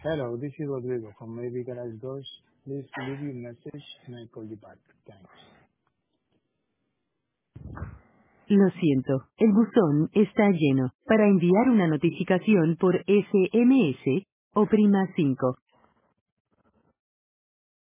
Hello, this is Rodrigo from Maybe Garage Doors. Please leave your message and I call you back. Thanks. Lo siento, el buzón está lleno. Para enviar una notificación por SMS, oprima 5.